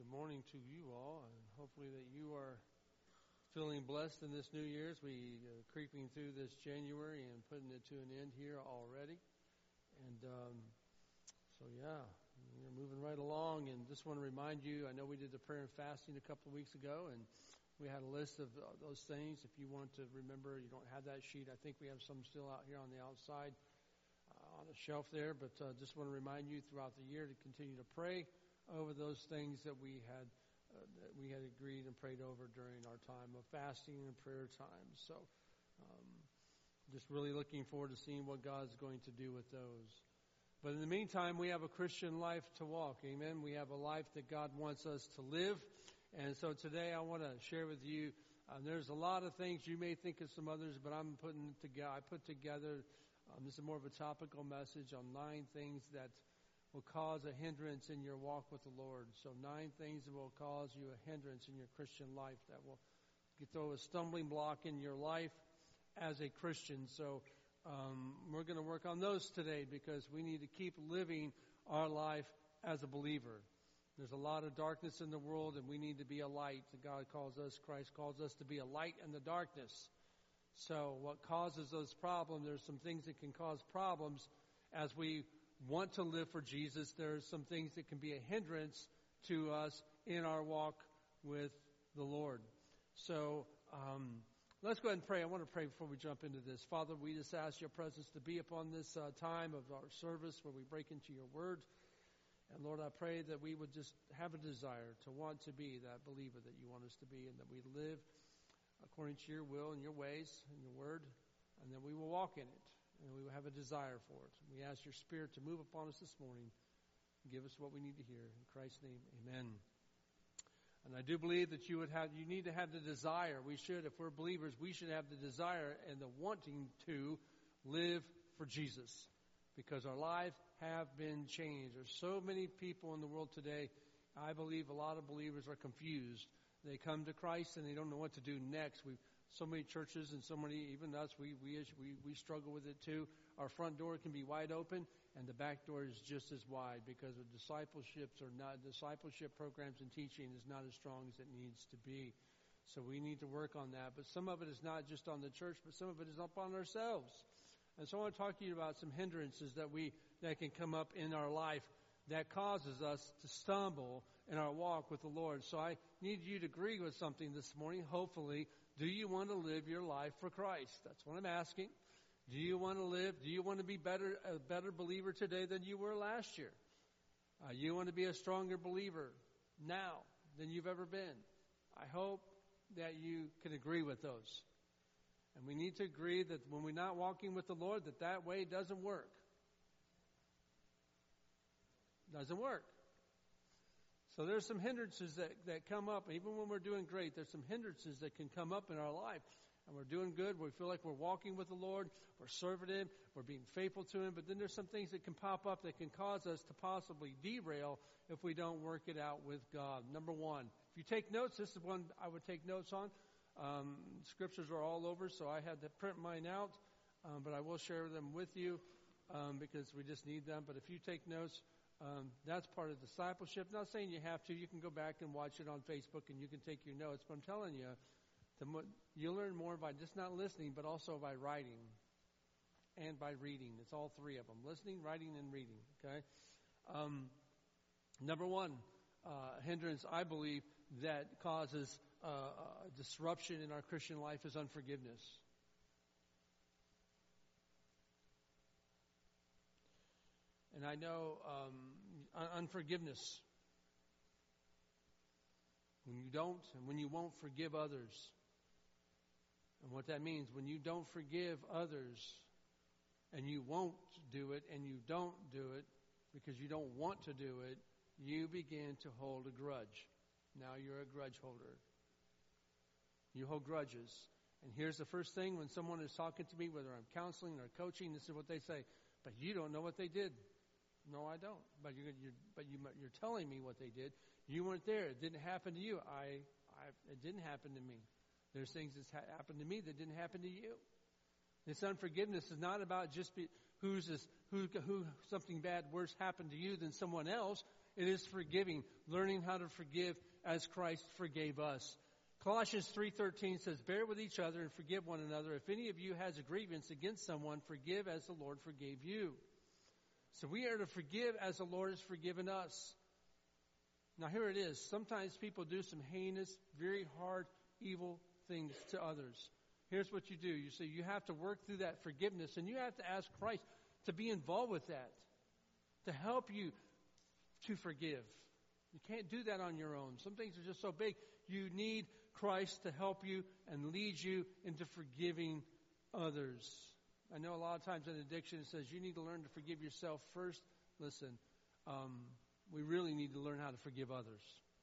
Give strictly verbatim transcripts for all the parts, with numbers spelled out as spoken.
Good morning to you all, and hopefully that you are feeling blessed in this New Year's. We are creeping through this January and putting it to an end here already. And um, so, yeah, we're moving right along. And just want to remind you, I know we did the prayer and fasting a couple of weeks ago, and we had a list of uh, those things. If you want to remember, you don't have that sheet. I think we have some still out here on the outside uh, on a shelf there. But uh, just want to remind you throughout the year to continue to pray over those things that we had uh, that we had agreed and prayed over during our time of fasting and prayer time. So um, just really looking forward to seeing what God's going to do with those. But in the meantime, we have a Christian life to walk. Amen. We have a life that God wants us to live. And so today I want to share with you, uh, there's a lot of things. You may think of some others, but I'm putting it together. I put together, um, this is more of a topical message on nine things that will cause a hindrance in your walk with the Lord. So nine things that will cause you a hindrance in your Christian life, that will throw a stumbling block in your life as a Christian. So um, we're going to work on those today because we need to keep living our life as a believer. There's a lot of darkness in the world, and we need to be a light. God calls us, Christ calls us to be a light in the darkness. So what causes those problems, there's some things that can cause problems as we want to live for Jesus. There's some things that can be a hindrance to us in our walk with the Lord. So um, let's go ahead and pray. I want to pray before we jump into this. Father, we just ask your presence to be upon this uh, time of our service where we break into your word. And Lord, I pray that we would just have a desire to want to be that believer that you want us to be, and that we live according to your will and your ways and your word, and that we will walk in it. And we will have a desire for it. We ask your Spirit to move upon us this morning and give us what we need to hear. In Christ's name, amen. And I do believe that you would have, you need to have the desire. We should, if we're believers, we should have the desire and the wanting to live for Jesus, because our lives have been changed. There's so many people in the world today. I believe a lot of believers are confused. They come to Christ and they don't know what to do next. We've So many churches and so many, even us, we, we we we struggle with it too. Our front door can be wide open, and the back door is just as wide because the discipleships are not discipleship programs and teaching is not as strong as it needs to be. So we need to work on that. But some of it is not just on the church, but some of it is up on ourselves. And so I want to talk to you about some hindrances that we that can come up in our life that causes us to stumble in our walk with the Lord. So I need you to agree with something this morning, hopefully. Do you want to live your life for Christ? That's what I'm asking. Do you want to live? Do you want to be better, a better believer today than you were last year? Uh, you want to be a stronger believer now than you've ever been? I hope that you can agree with those. And we need to agree that when we're not walking with the Lord, that that way doesn't work. Doesn't work. So there's some hindrances that, that come up. Even when we're doing great, there's some hindrances that can come up in our life. And we're doing good. We feel like we're walking with the Lord. We're serving Him. We're being faithful to Him. But then there's some things that can pop up that can cause us to possibly derail if we don't work it out with God. Number one, if you take notes, this is one I would take notes on. Um, scriptures are all over, so I had to print mine out. Um, but I will share them with you um, because we just need them. But if you take notes, Um, that's part of discipleship. Not saying you have to. You can go back and watch it on Facebook and you can take your notes. But I'm telling you, the mo- you learn more by just not listening, but also by writing and by reading. It's all three of them. Listening, writing, and reading. Okay. Um, number one uh, hindrance, I believe, that causes uh, uh, disruption in our Christian life is unforgiveness. And I know um, unforgiveness. When you don't, and when you won't forgive others. And what that means, when you don't forgive others, and you won't do it, and you don't do it, because you don't want to do it, you begin to hold a grudge. Now you're a grudge holder. You hold grudges. And here's the first thing when someone is talking to me, whether I'm counseling or coaching, this is what they say. But you don't know what they did. No, I don't. But you're, you're, but you, you're telling me what they did. You weren't there. It didn't happen to you. I, I, it didn't happen to me. There's things that ha- happened to me that didn't happen to you. This unforgiveness is not about just be, who's this, who, who something bad worse happened to you than someone else. It is forgiving, learning how to forgive as Christ forgave us. Colossians three thirteen says, bear with each other and forgive one another. If any of you has a grievance against someone, forgive as the Lord forgave you. So we are to forgive as the Lord has forgiven us. Now here it is. Sometimes people do some heinous, very hard, evil things to others. Here's what you do. You say you have to work through that forgiveness, and you have to ask Christ to be involved with that, to help you to forgive. You can't do that on your own. Some things are just so big. You need Christ to help you and lead you into forgiving others. I know a lot of times in addiction it says you need to learn to forgive yourself first. Listen, um, we really need to learn how to forgive others.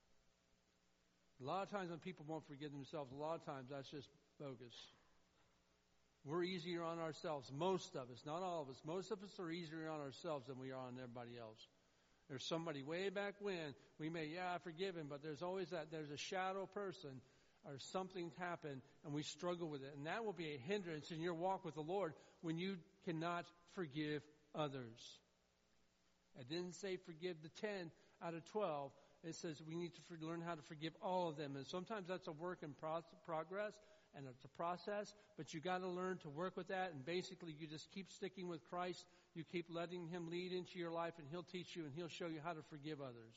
A lot of times when people won't forgive themselves, a lot of times that's just bogus. We're easier on ourselves. Most of us, not all of us, most of us are easier on ourselves than we are on everybody else. There's somebody way back when we may, yeah, I forgive him, but there's always that, there's a shadow person or something's happened and we struggle with it. And that will be a hindrance in your walk with the Lord when you cannot forgive others. I didn't say forgive the ten out of twelve. It says we need to for, learn how to forgive all of them. And sometimes that's a work in pro- progress and it's a process, but you got to learn to work with that. And basically you just keep sticking with Christ. You keep letting him lead into your life, and he'll teach you and he'll show you how to forgive others.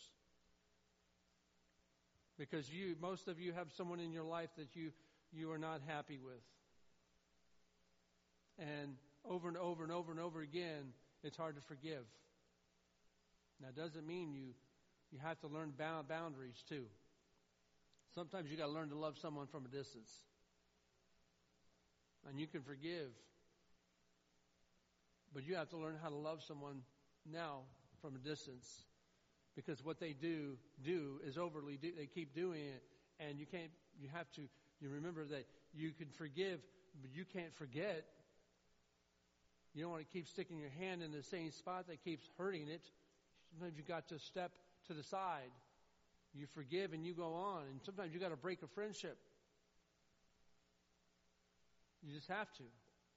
Because you, most of you have someone in your life that you, you are not happy with. And over and over and over and over again, it's hard to forgive. Now, it doesn't mean you, you have to learn bound boundaries too. Sometimes you got to learn to love someone from a distance. And you can forgive. But you have to learn how to love someone now from a distance. Because what they do, do is overly do. They keep doing it. And you can't, you have to, you remember that you can forgive, but you can't forget. You don't want to keep sticking your hand in the same spot that keeps hurting it. Sometimes you got to step to the side. You forgive and you go on. And sometimes you got to break a friendship. You just have to.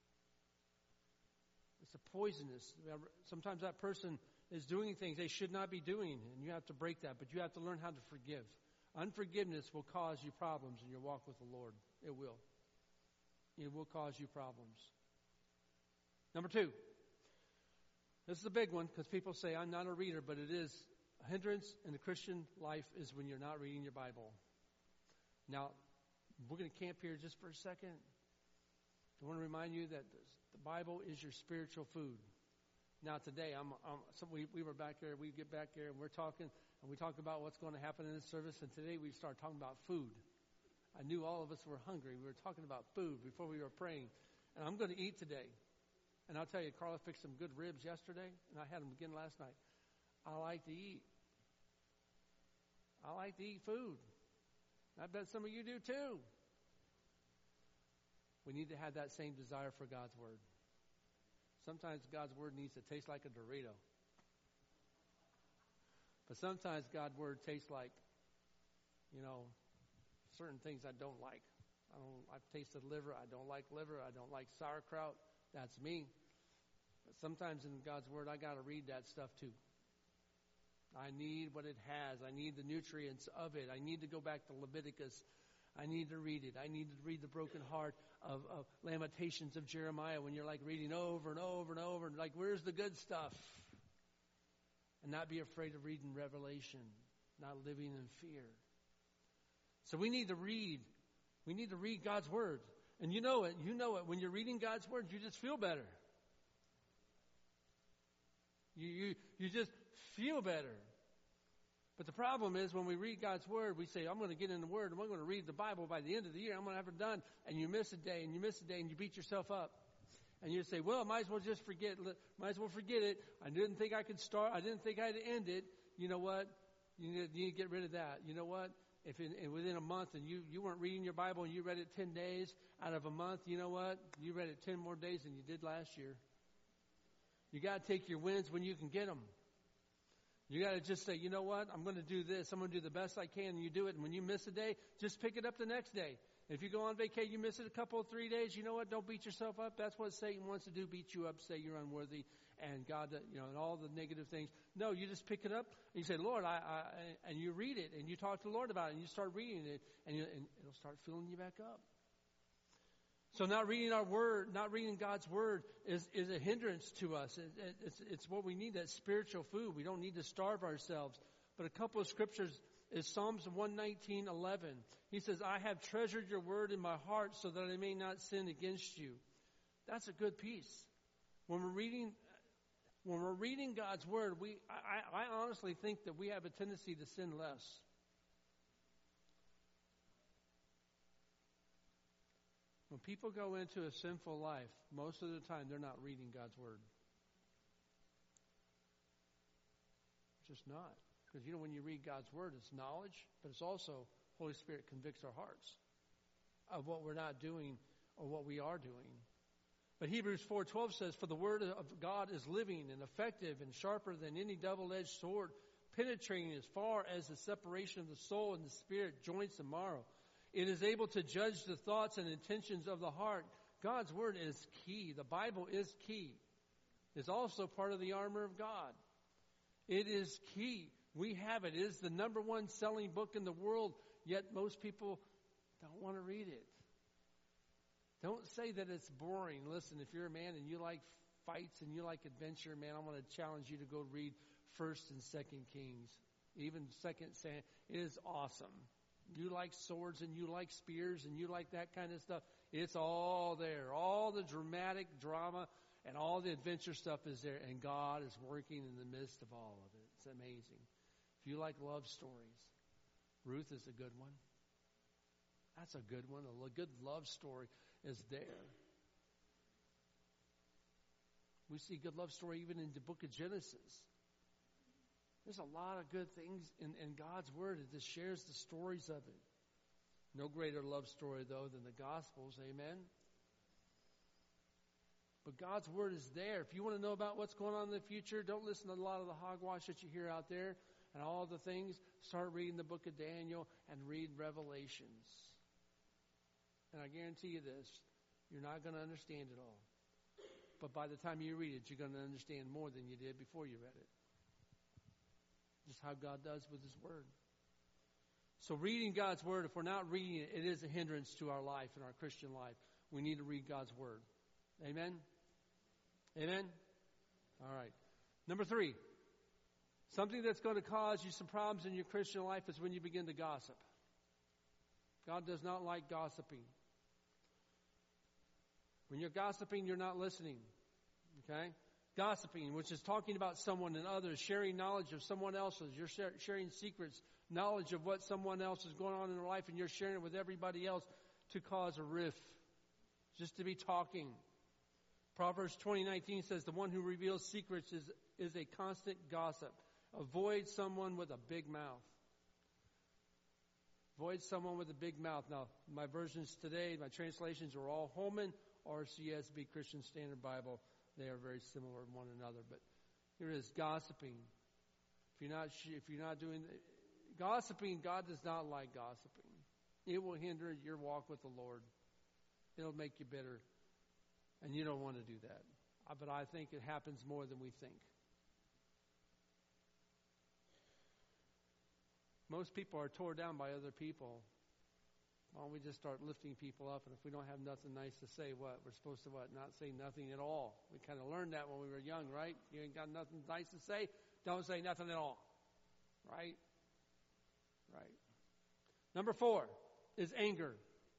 It's a poisonous. Sometimes that person is doing things they should not be doing, and you have to break that. But you have to learn how to forgive. Unforgiveness will cause you problems in your walk with the Lord. It will. It will cause you problems. Number two. This is a big one because people say, I'm not a reader, but it is a hindrance in the Christian life is when you're not reading your Bible. Now, we're going to camp here just for a second. I want to remind you that the Bible is your spiritual food. Now today, I'm, I'm so we, we were back there, we get back there, and we're talking, and we talk about what's going to happen in this service, and today we start talking about food. I knew all of us were hungry. We were talking about food before we were praying. And I'm going to eat today. And I'll tell you, Carla fixed some good ribs yesterday, and I had them again last night. I like to eat. I like to eat food. I bet some of you do too. We need to have that same desire for God's Word. Sometimes God's Word needs to taste like a Dorito. But sometimes God's Word tastes like, you know, certain things I don't like. I don't, I've tasted liver. I don't like liver. I don't like sauerkraut. That's me. But sometimes in God's Word, I got to read that stuff too. I need what it has. I need the nutrients of it. I need to go back to Leviticus. I need to read it. I need to read the broken heart of, of Lamentations of Jeremiah when you're like reading over and over and over and like, where's the good stuff? And not be afraid of reading Revelation, not living in fear. So we need to read. We need to read God's Word. And you know it. You know it. When you're reading God's Word, you just feel better. You, you, you just feel better. But the problem is when we read God's Word, we say, I'm going to get in the Word and I'm going to read the Bible by the end of the year. I'm going to have it done. And you miss a day and you miss a day and you beat yourself up. And you say, well, I might as well just forget. Might as well forget it. I didn't think I could start. I didn't think I had to end it. You know what? You need, you need to get rid of that. You know what? If in, in within a month and you, you weren't reading your Bible and you read it ten days out of a month, you know what? You read it ten more days than you did last year. You got to take your wins when you can get them. You got to just say, you know what? I'm going to do this. I'm going to do the best I can. And you do it. And when you miss a day, just pick it up the next day. If you go on vacation, you miss it a couple of three days, you know what? Don't beat yourself up. That's what Satan wants to do, beat you up, say you're unworthy, and God, you know, and all the negative things. No, you just pick it up, and you say, Lord, I, I and you read it, and you talk to the Lord about it, and you start reading it, and, you, and it'll start filling you back up. So not reading our word, not reading God's word is, is a hindrance to us. It, it, it's, it's what we need, that spiritual food. We don't need to starve ourselves. But a couple of scriptures is Psalms one nineteen eleven. He says, I have treasured your word in my heart so that I may not sin against you. That's a good piece. When we're reading, when we're reading God's word, we, I, I honestly think that we have a tendency to sin less. When people go into a sinful life, most of the time they're not reading God's word. Just not. Because, you know, when you read God's word, it's knowledge, but it's also Holy Spirit convicts our hearts of what we're not doing or what we are doing. But Hebrews four twelve says, for the word of God is living and effective and sharper than any double-edged sword, penetrating as far as the separation of the soul and the spirit, joints and marrow. It is able to judge the thoughts and intentions of the heart. God's word is key. The Bible is key. It's also part of the armor of God. It is key. We have it. It is the number one selling book in the world, yet most people don't want to read it. Don't say that it's boring. Listen, if you're a man and you like fights and you like adventure, man, I want to challenge you to go read First and Second Kings. Even Second Samuel. It is awesome. You like swords and you like spears and you like that kind of stuff. It's all there. All the dramatic drama and all the adventure stuff is there. And God is working in the midst of all of it. It's amazing. If you like love stories, Ruth is a good one. That's a good one. A good love story is there. We see good love story even in the book of Genesis. There's a lot of good things in, in God's word. It just shares the stories of it. No greater love story, though, than the Gospels. Amen? But God's word is there. If you want to know about what's going on in the future, don't listen to a lot of the hogwash that you hear out there and all the things. Start reading the book of Daniel and read Revelations. And I guarantee you this, you're not going to understand it all. But by the time you read it, you're going to understand more than you did before you read it. Just how God does with His Word. So reading God's Word, if we're not reading it, it is a hindrance to our life and our Christian life. We need to read God's Word. Amen? Amen? All right. Number three, something that's going to cause you some problems in your Christian life is when you begin to gossip. God does not like gossiping. When you're gossiping, you're not listening. Okay? Gossiping, which is talking about someone and others, sharing knowledge of someone else's. You're sharing secrets, knowledge of what someone else is going on in their life, and you're sharing it with everybody else to cause a rift, just to be talking. Proverbs twenty nineteen says, the one who reveals secrets is, is a constant gossip. Avoid someone with a big mouth. Avoid someone with a big mouth. Now, my versions today, my translations are all Holman or C S B, Christian Standard Bible. They are very similar to one another. But here it is, gossiping. If you're not, if you're not doing gossiping, God does not like gossiping. It will hinder your walk with the Lord. It'll make you bitter, and you don't want to do that. But I think it happens more than we think. Most people are torn down by other people. Why don't we just start lifting people up? And if we don't have nothing nice to say, what? We're supposed to what? Not say nothing at all. We kind of learned that when we were young, right? You ain't got nothing nice to say, don't say nothing at all. Right? Right. Number four is anger.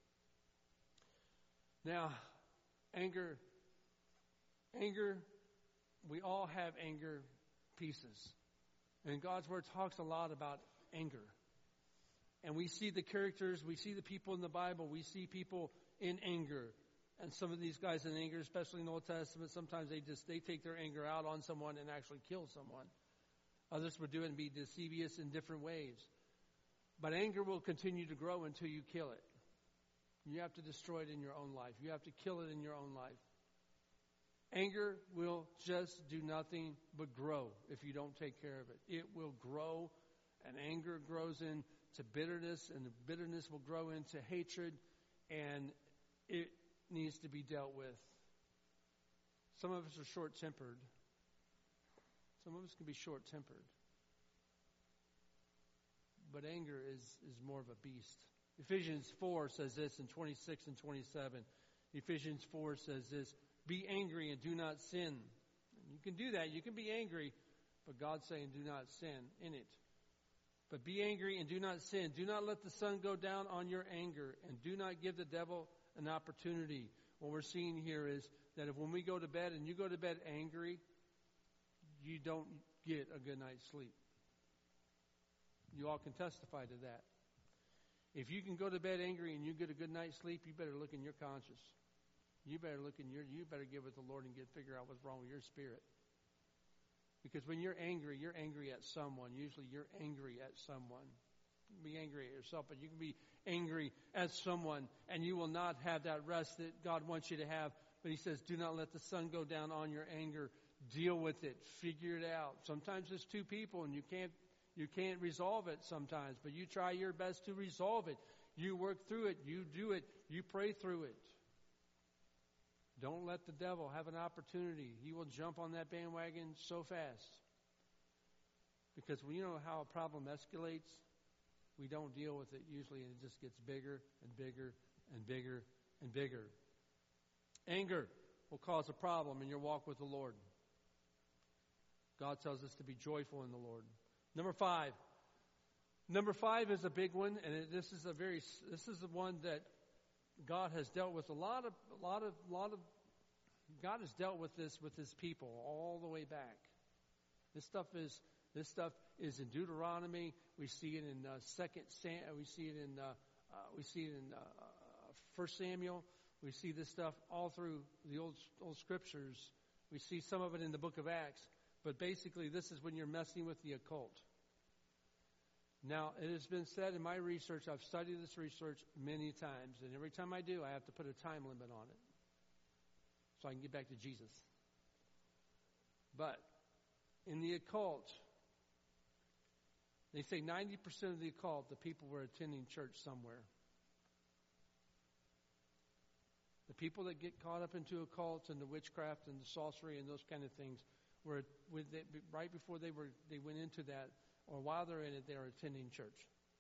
Now, anger, anger, we all have anger pieces. And God's Word talks a lot about anger. And we see the characters, we see the people in the Bible, we see people in anger. And some of these guys in anger, especially in the Old Testament, sometimes they just they take their anger out on someone and actually kill someone. Others would do it and be deceivious in different ways. But anger will continue to grow until you kill it. You have to destroy it in your own life. You have to kill it in your own life. Anger will just do nothing but grow if you don't take care of it. It will grow, and anger grows into bitterness, and the bitterness will grow into hatred, and it needs to be dealt with. Some of us are short-tempered. Some of us can be short-tempered. But anger is, is more of a beast. Ephesians four says this in twenty-six and twenty-seven. Ephesians four says this, be angry and do not sin. And you can do that. You can be angry, but God's saying do not sin in it. But be angry and do not sin. Do not let the sun go down on your anger, and do not give the devil an opportunity. What we're seeing here is that if when we go to bed and you go to bed angry, you don't get a good night's sleep. You all can testify to that. If you can go to bed angry and you get a good night's sleep, you better look in your conscience. You better look in your, you better get with the Lord and get figure out what's wrong with your spirit. Because when you're angry, you're angry at someone. Usually you're angry at someone. You can be angry at yourself, but you can be angry at someone, and you will not have that rest that God wants you to have. But he says, do not let the sun go down on your anger. Deal with it. Figure it out. Sometimes it's two people, and you can't You can't resolve it sometimes, but you try your best to resolve it. You work through it. You do it. You pray through it. Don't let the devil have an opportunity. He will jump on that bandwagon so fast. Because when you know how a problem escalates, we don't deal with it usually, and it just gets bigger and bigger and bigger and bigger. Anger will cause a problem in your walk with the Lord. God tells us to be joyful in the Lord. Number five. Number five is a big one, and it, this is a very this is the one that God has dealt with a lot of a lot of lot of God has dealt with this with His people all the way back. This stuff is this stuff is in Deuteronomy. We see it in uh, Second Sam. We see it in uh, uh, we see it in uh, First Samuel. We see this stuff all through the old old scriptures. We see some of it in the book of Acts. But basically, this is when you're messing with the occult. Now, it has been said in my research, I've studied this research many times, and every time I do, I have to put a time limit on it so I can get back to Jesus. But in the occult, they say ninety percent of the occult, the people were attending church somewhere. The people that get caught up into occults and the witchcraft and the sorcery and those kind of things, were they, right before they were they went into that, or while they're in it, they are attending church.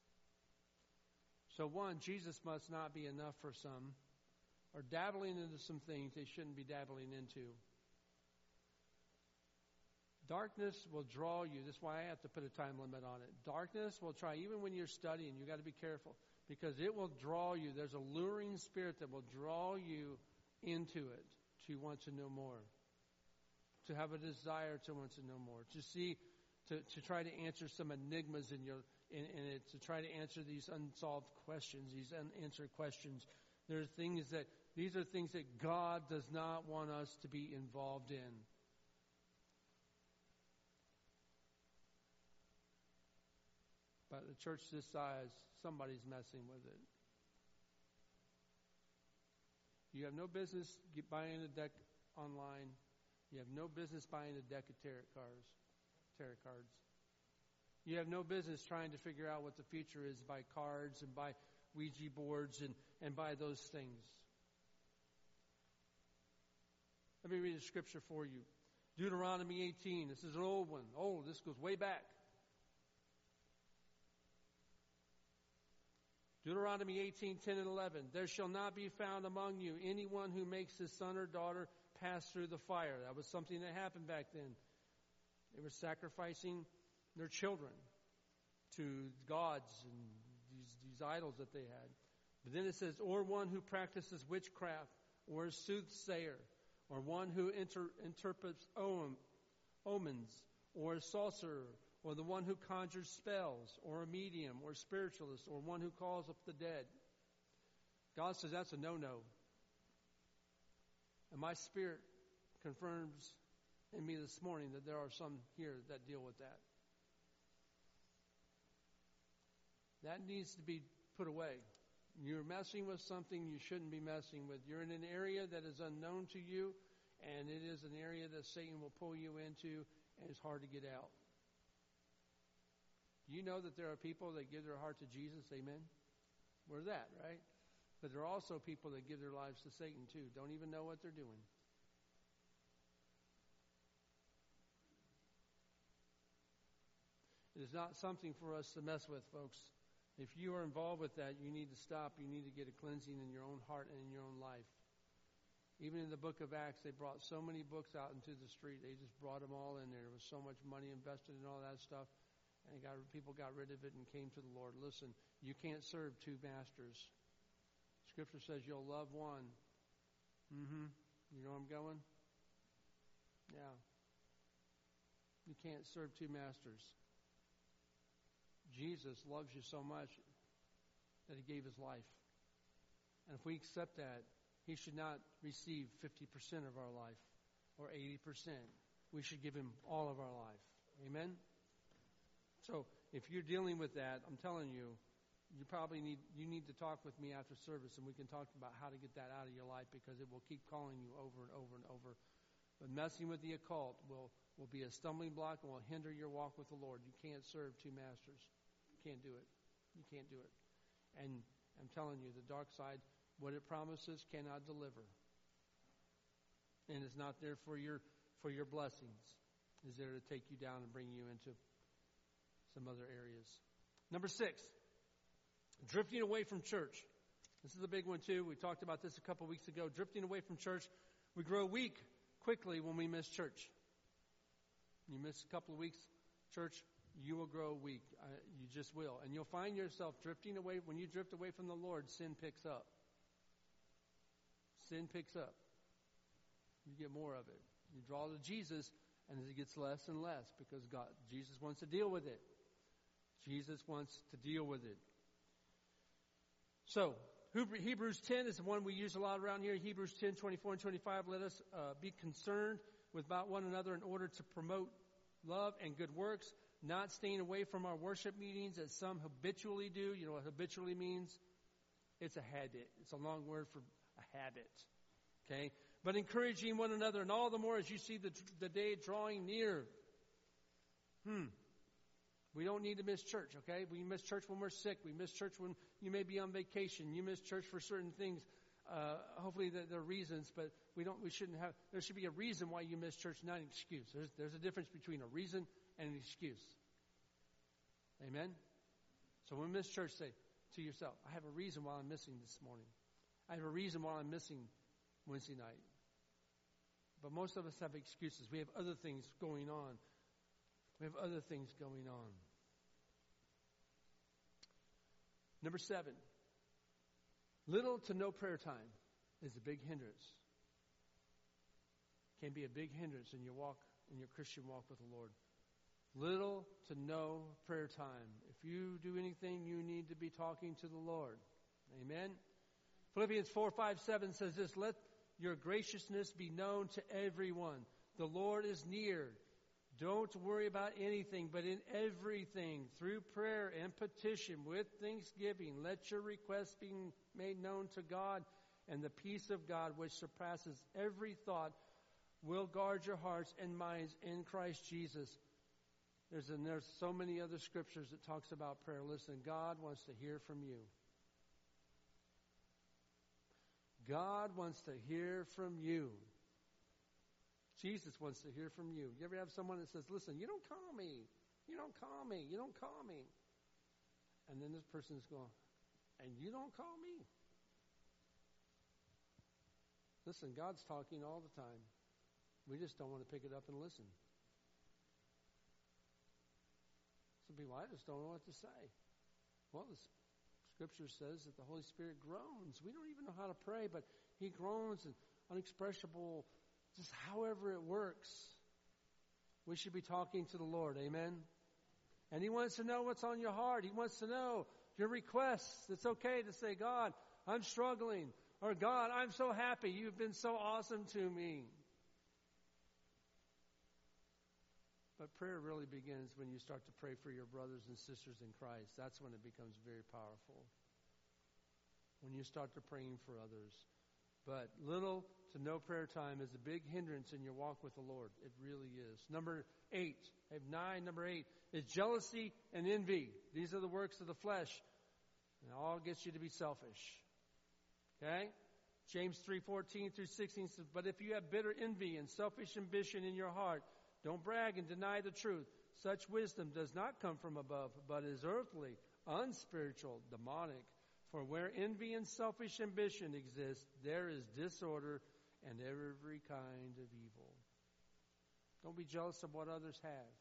So one, Jesus must not be enough for some, or dabbling into some things they shouldn't be dabbling into. Darkness will draw you. That's why I have to put a time limit on it. Darkness will try, even when you're studying, you got to be careful, because it will draw you. There's a luring spirit that will draw you into it to want to know more. To have a desire to want to know more, to see, to, to try to answer some enigmas in your, in, in it, to try to answer these unsolved questions, these unanswered questions. There are things that, these are things that God does not want us to be involved in. But a church this size, somebody's messing with it. You have no business buying a deck online. You have no business buying a deck of tarot cards. Tarot cards. You have no business trying to figure out what the future is by cards and by Ouija boards and, and by those things. Let me read a scripture for you. Deuteronomy eighteen. This is an old one. Oh, this goes way back. Deuteronomy eighteen, ten and eleven. There shall not be found among you anyone who makes his son or daughter pass through the fire. That was something that happened back then. They were sacrificing their children to gods and these, these idols that they had. But then it says, or one who practices witchcraft, or a soothsayer, or one who inter, interprets om, omens, or a sorcerer, or the one who conjures spells, or a medium, or a spiritualist, or one who calls up the dead. God says that's a no-no. And my spirit confirms in me this morning that there are some here that deal with that. That needs to be put away. You're messing with something you shouldn't be messing with. You're in an area that is unknown to you, and it is an area that Satan will pull you into, and it's hard to get out. Do you know that there are people that give their heart to Jesus? Amen? We're that, right? But there are also people that give their lives to Satan too. Don't even know what they're doing. It is not something for us to mess with, folks. If you are involved with that, you need to stop. You need to get a cleansing in your own heart and in your own life. Even in the book of Acts, they brought so many books out into the street. They just brought them all in there. There was so much money invested in all that stuff. And got, people got rid of it and came to the Lord. Listen, you can't serve two masters. Scripture says you'll love one. Mm-hmm. You know where I'm going? Yeah. You can't serve two masters. Jesus loves you so much that he gave his life. And if we accept that, he should not receive fifty percent of our life or eighty percent. We should give him all of our life. Amen? So if you're dealing with that, I'm telling you, you probably need you need to talk with me after service, and we can talk about how to get that out of your life, because it will keep calling you over and over and over. But messing with the occult will, will be a stumbling block and will hinder your walk with the Lord. You can't serve two masters. You can't do it. You can't do it. And I'm telling you, the dark side, what it promises cannot deliver. And it's not there for your for your blessings. It's there to take you down and bring you into some other areas. Number six, drifting away from church. This is a big one too. We talked about this a couple weeks ago. Drifting away from church. We grow weak quickly when we miss church. You miss a couple of weeks church, you will grow weak. Uh, you just will. And you'll find yourself drifting away. When you drift away from the Lord, sin picks up. Sin picks up. You get more of it. You draw to Jesus, and it gets less and less, because God, Jesus wants to deal with it. Jesus wants to deal with it. So, Hebrews ten is the one we use a lot around here. Hebrews ten, twenty-four and twenty-five. Let us uh, be concerned with about one another in order to promote love and good works, not staying away from our worship meetings as some habitually do. You know what habitually means? It's a habit. It's a long word for a habit. Okay? But encouraging one another, and all the more as you see the, the day drawing near. Hmm. We don't need to miss church, okay? We miss church when we're sick. We miss church when you may be on vacation. You miss church for certain things. Uh, hopefully there are reasons, but we don't. We shouldn't have. There should be a reason why you miss church, not an excuse. There's, there's a difference between a reason and an excuse. Amen? So when we miss church, say to yourself, I have a reason why I'm missing this morning. I have a reason why I'm missing Wednesday night. But most of us have excuses. We have other things going on. We have other things going on. Number seven. Little to no prayer time is a big hindrance. Can be a big hindrance in your walk, in your Christian walk with the Lord. Little to no prayer time. If you do anything, you need to be talking to the Lord. Amen? Philippians four, five, seven says this, let your graciousness be known to everyone. The Lord is near. Don't worry about anything, but in everything, through prayer and petition, with thanksgiving, let your requests be made known to God, and the peace of God, which surpasses every thought, will guard your hearts and minds in Christ Jesus. There's, and there's so many other scriptures that talks about prayer. Listen, God wants to hear from you. God wants to hear from you. Jesus wants to hear from you. You ever have someone that says, listen, you don't call me. You don't call me. You don't call me. And then this person is going, and you don't call me? Listen, God's talking all the time. We just don't want to pick it up and listen. Some people, I just don't know what to say. Well, the Scripture says that the Holy Spirit groans. We don't even know how to pray, but He groans and unexpressible, just however it works. We should be talking to the Lord. Amen? And He wants to know what's on your heart. He wants to know your requests. It's okay to say, God, I'm struggling. Or, God, I'm so happy. You've been so awesome to me. But prayer really begins when you start to pray for your brothers and sisters in Christ. That's when it becomes very powerful. When you start to praying for others. But little to no prayer time is a big hindrance in your walk with the Lord. It really is. Number eight. I have nine. Number eight is jealousy and envy. These are the works of the flesh. And it all gets you to be selfish. Okay? James three fourteen through sixteen says, but if you have bitter envy and selfish ambition in your heart, don't brag and deny the truth. Such wisdom does not come from above, but is earthly, unspiritual, demonic. For where envy and selfish ambition exist, there is disorder and every kind of evil. Don't be jealous of what others have.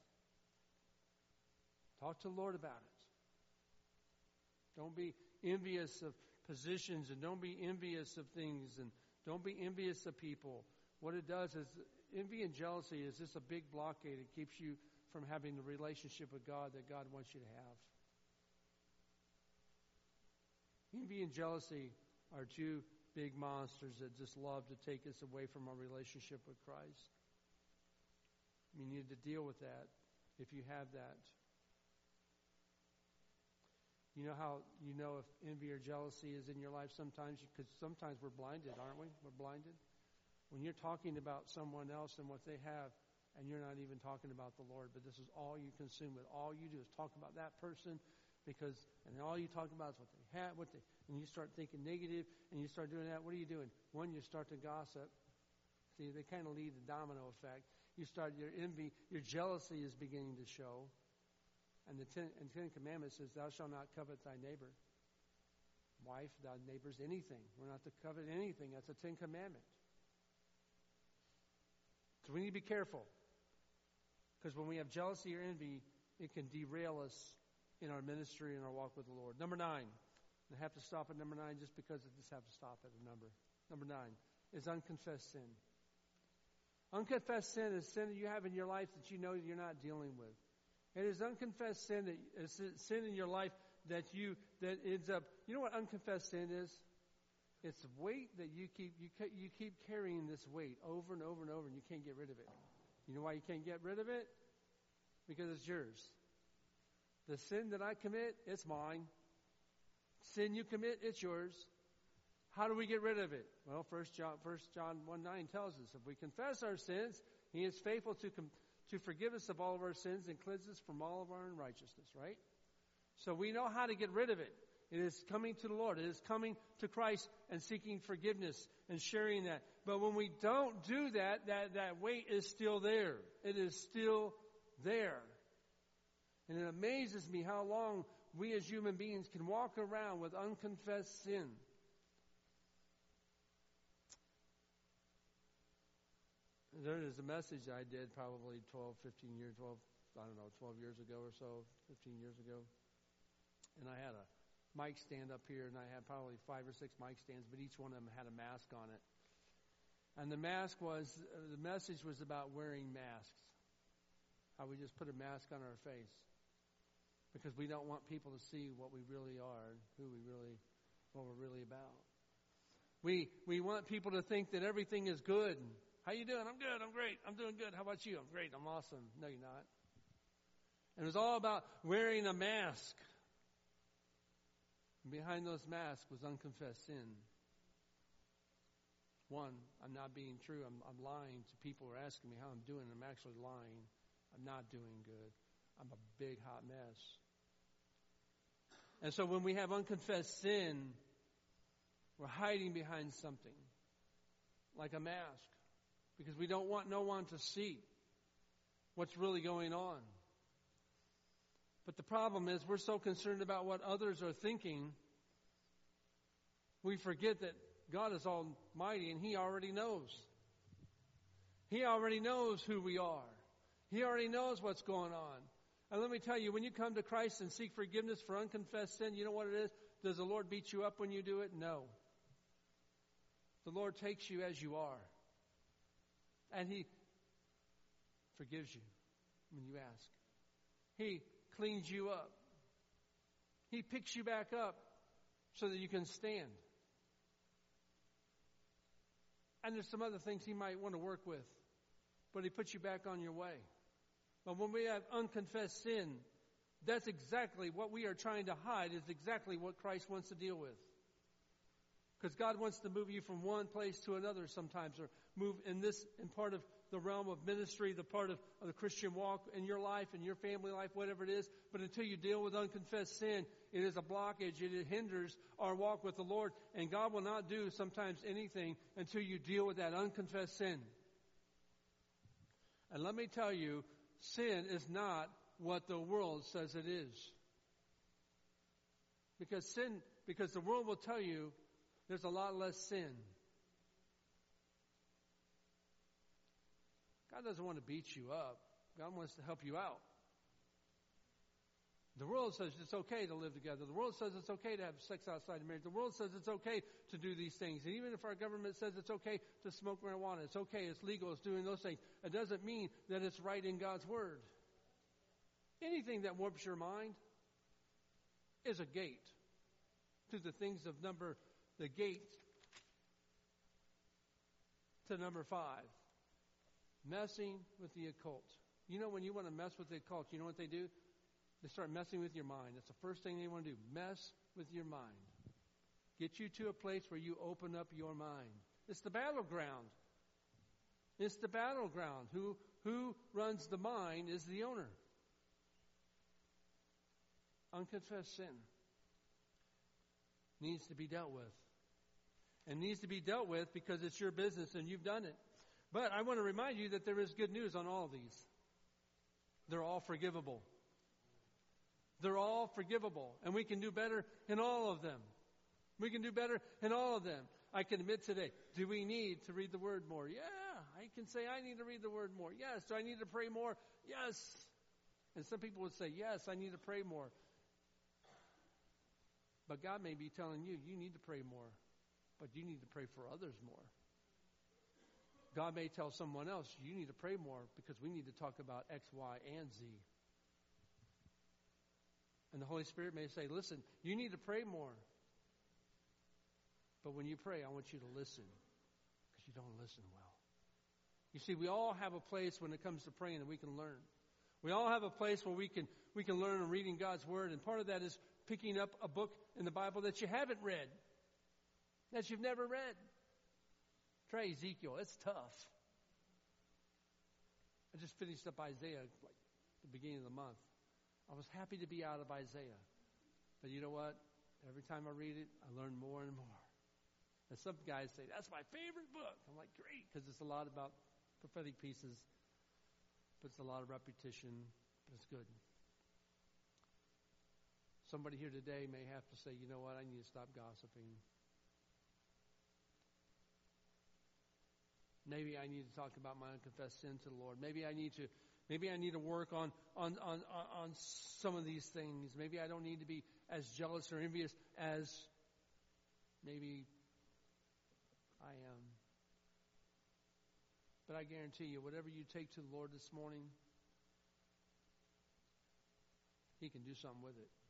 Talk to the Lord about it. Don't be envious of positions, and don't be envious of things, and don't be envious of people. What it does is, envy and jealousy is just a big blockade. It keeps you from having the relationship with God that God wants you to have. Envy and jealousy are two big monsters that just love to take us away from our relationship with Christ. You need to deal with that if you have that. You know how you know if envy or jealousy is in your life sometimes? Because sometimes we're blinded, aren't we? We're blinded. When you're talking about someone else and what they have, and you're not even talking about the Lord, but this is all you consume with. All you do is talk about that person, because, and all you talk about is what they have, what they, and you start thinking negative, and you start doing that. What are you doing? One, you start to gossip. See, they kind of lead the domino effect. You start, your envy, your jealousy is beginning to show. And the Ten, and Ten Commandments says, thou shalt not covet thy neighbor. Wife, thy neighbor's anything. We're not to covet anything. That's a Ten Commandment. So we need to be careful. Because when we have jealousy or envy, it can derail us in our ministry and our walk with the Lord. Number nine. I have to stop at number nine just because I just have to stop at a number. Number nine is unconfessed sin. Unconfessed sin is sin that you have in your life that you know you're not dealing with. It is unconfessed sin that is sin in your life that you that ends up. You know what unconfessed sin is? It's weight that you keep you you keep carrying this weight over and over and over, and you can't get rid of it. You know why you can't get rid of it? Because it's yours. The sin that I commit, it's mine. Sin you commit, it's yours. How do we get rid of it? Well, First John, First John one nine tells us, if we confess our sins, He is faithful to com- to forgive us of all of our sins and cleanse us from all of our unrighteousness, right? So we know how to get rid of it. It is coming to the Lord. It is coming to Christ and seeking forgiveness and sharing that. But when we don't do that, that, that weight is still there. It is still there. And it amazes me how long we as human beings can walk around with unconfessed sin. There is a message I did probably twelve, fifteen years, twelve, I don't know, twelve years ago or so, fifteen years ago. And I had a mic stand up here, and I had probably five or six mic stands, but each one of them had a mask on it. And the mask was, the message was about wearing masks. How we just put a mask on our face. Because we don't want people to see what we really are, who we really, what we're really about. We we want people to think that everything is good. How you doing? I'm good. I'm great. I'm doing good. How about you? I'm great. I'm awesome. No, you're not. And it was all about wearing a mask. And behind those masks was unconfessed sin. One, I'm not being true. I'm, I'm lying to people who are asking me how I'm doing. I'm actually lying. I'm not doing good. I'm a big hot mess. And so when we have unconfessed sin, we're hiding behind something like a mask. Because we don't want no one to see what's really going on. But the problem is we're so concerned about what others are thinking, we forget that God is almighty and He already knows. He already knows who we are. He already knows what's going on. And let me tell you, when you come to Christ and seek forgiveness for unconfessed sin, you know what it is? Does the Lord beat you up when you do it? No. The Lord takes you as you are. And He forgives you when you ask. He cleans you up. He picks you back up so that you can stand. And there's some other things He might want to work with, but He puts you back on your way. But when we have unconfessed sin, that's exactly what we are trying to hide, is exactly what Christ wants to deal with. Because God wants to move you from one place to another sometimes, or move in this, in part of the realm of ministry, the part of, of the Christian walk in your life, in your family life, whatever it is. But until you deal with unconfessed sin, it is a blockage. It hinders our walk with the Lord. And God will not do sometimes anything until you deal with that unconfessed sin. And let me tell you, sin is not what the world says it is. Because sin, because the world will tell you there's a lot less sin. God doesn't want to beat you up. God wants to help you out. The world says it's okay to live together. The world says it's okay to have sex outside of marriage. The world says it's okay to do these things. And even if our government says it's okay to smoke marijuana, it's okay, it's legal, it's doing those things, it doesn't mean that it's right in God's Word. Anything that warps your mind is a gate to the things of number, the gate to number five. Messing with the occult. You know, when you want to mess with the occult, you know what they do? They start messing with your mind. That's the first thing they want to do. Mess with your mind. Get you to a place where you open up your mind. It's the battleground. It's the battleground. Who, who runs the mind is the owner. Unconfessed sin needs to be dealt with. And needs to be dealt with because it's your business and you've done it. But I want to remind you that there is good news on all of these. They're all forgivable. They're all forgivable. And we can do better in all of them. We can do better in all of them. I can admit today, do we need to read the Word more? Yeah, I can say I need to read the Word more. Yes. Do I need to pray more? Yes. And some people would say, yes, I need to pray more. But God may be telling you, you need to pray more. But you need to pray for others more. God may tell someone else, you need to pray more because we need to talk about X, Y, and Z. And the Holy Spirit may say, listen, you need to pray more. But when you pray, I want you to listen because you don't listen well. You see, we all have a place when it comes to praying that we can learn. We all have a place where we can we can learn in reading God's Word. And part of that is picking up a book in the Bible that you haven't read, that you've never read. Try Ezekiel. It's tough. I just finished up Isaiah like the beginning of the month. I was happy to be out of Isaiah. But you know what? Every time I read it, I learn more and more. And some guys say, that's my favorite book. I'm like, great, because it's a lot about prophetic pieces. But it's a lot of repetition. But it's good. Somebody here today may have to say, you know what? I need to stop gossiping. Maybe I need to talk about my unconfessed sin to the Lord. Maybe I need to maybe I need to work on, on, on, on some of these things. Maybe I don't need to be as jealous or envious as maybe I am. But I guarantee you, whatever you take to the Lord this morning, He can do something with it.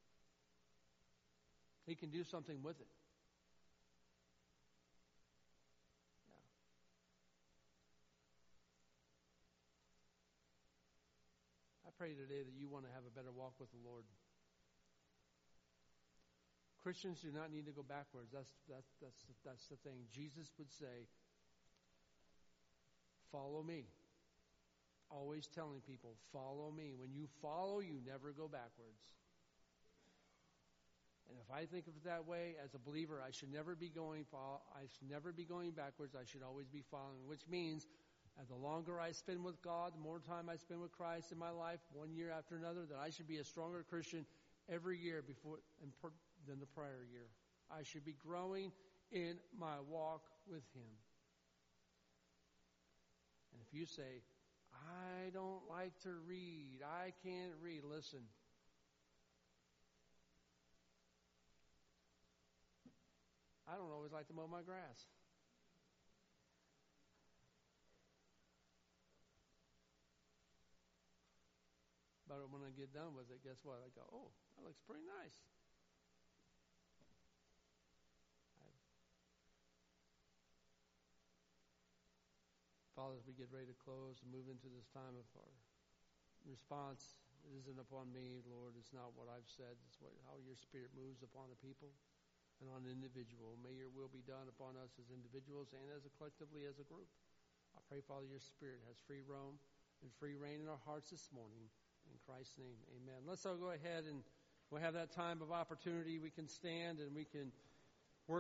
He can do something with it. I pray today that you want to have a better walk with the Lord. Christians do not need to go backwards. That's, that's, that's, that's the thing. Jesus would say, follow me. Always telling people, follow me. When you follow, you never go backwards. And if I think of it that way, as a believer, I should never be going, I should never be going backwards. I should always be following, which means and the longer I spend with God, the more time I spend with Christ in my life, one year after another, that I should be a stronger Christian every year before than the prior year. I should be growing in my walk with Him. And if you say, I don't like to read, I can't read, listen. I don't always like to mow my grass. But when I get done with it, guess what? I go, oh, that looks pretty nice. Father, as we get ready to close and move into this time of our response, it isn't upon me, Lord. It's not what I've said. It's what, how your Spirit moves upon the people. and on an individual. May your will be done upon us as individuals and as a collectively as a group. I pray, Father, your Spirit has free roam and free reign in our hearts this morning. In Christ's name, amen. Let's all go ahead and we'll have that time of opportunity. We can stand and we can